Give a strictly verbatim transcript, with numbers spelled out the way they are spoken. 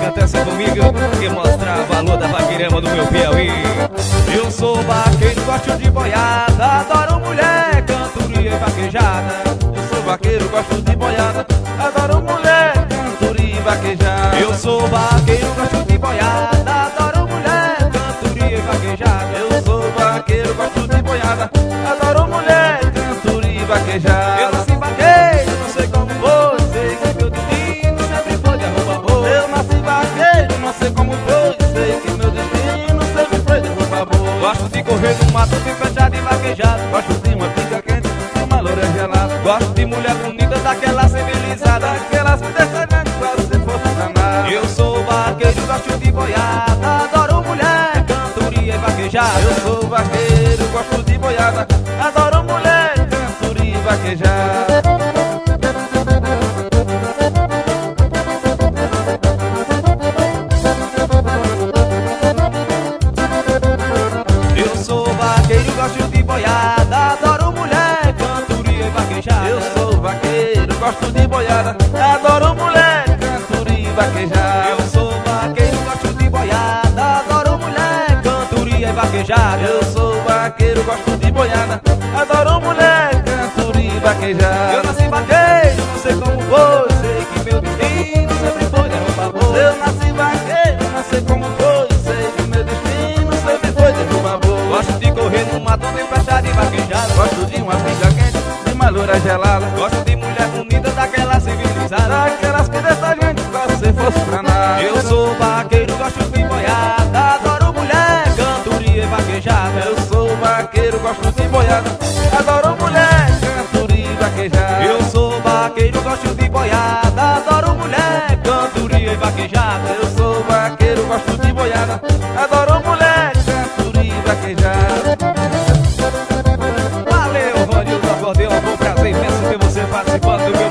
cantar essa comigo e mostrar o valor da vaqueirama do meu Piauí. Eu sou vaqueiro, gosto de boiada, adoro mulher, cantoria e vaquejada. Eu sou vaqueiro, gosto de boiada, adoro mulher, cantoria e vaquejada. Eu sou vaqueiro, gosto de boiada, adoro mulher, cantoria e vaquejada. Eu sou vaqueiro, gosto de boiada, adoro mulher, cantoria e vaquejada. Eu nasci vaqueiro, não sei como foi, sei que meu destino sempre foi de arroba boa. Eu nasci vaqueiro, não sei como foi, sei que meu destino sempre foi de roupa boa. Gosto de correr no mato, de fechado e vaquejado. Gosto de uma pinga quente, de uma loura gelada. Gosto de mulher bonita, daquela civilizada, daquelas que deixam gente quase se fosse danada. Eu sou vaqueiro, gosto de boiada, adoro mulher, cantoria e vaquejada. Eu sou vaqueiro, gosto de boiada, adoro mulher, cantoria e vaquejada. Eu sou vaqueiro, gosto de boiada, adoro mulher, cantoria e vaquejada. Eu sou vaqueiro, gosto de boiada, adoro mulher, cantoria e vaquejada. Eu sou vaqueiro, gosto de boiada, adoro mulher, cantoria e vaquejada. Eu sou vaqueiro, gosto de boiada, adoro mulher, cantoria e vaquejada. Eu nasci vaqueiro, não sei como foi, sei que meu destino sempre foi de roupa boa. Eu nasci vaqueiro, não sei como foi, sei que meu destino sempre foi de roupa boa. Gosto de correr no mato, de fechado e vaquejada. Gosto de uma pinga quente, de uma loura gelada. Gosto de mulher bonita, daquela civilizada, daquelas que dessa gente quase se fosse pra nada. Eu sou vaqueiro, gosto de boiada, adoro mulher, cantoria e vaquejada. Eu sou vaqueiro, gosto de boiada, adoro mulher, cantoria e vaquejada. Eu sou vaqueiro, gosto de boiada, adoro mulher, cantoria e vaquejada. Eu sou vaqueiro, gosto de boiada, adoro mulher, cantoria e vaquejada. Valeu, Ronildo Acordeão, foi um prazer imenso ter você participando do meu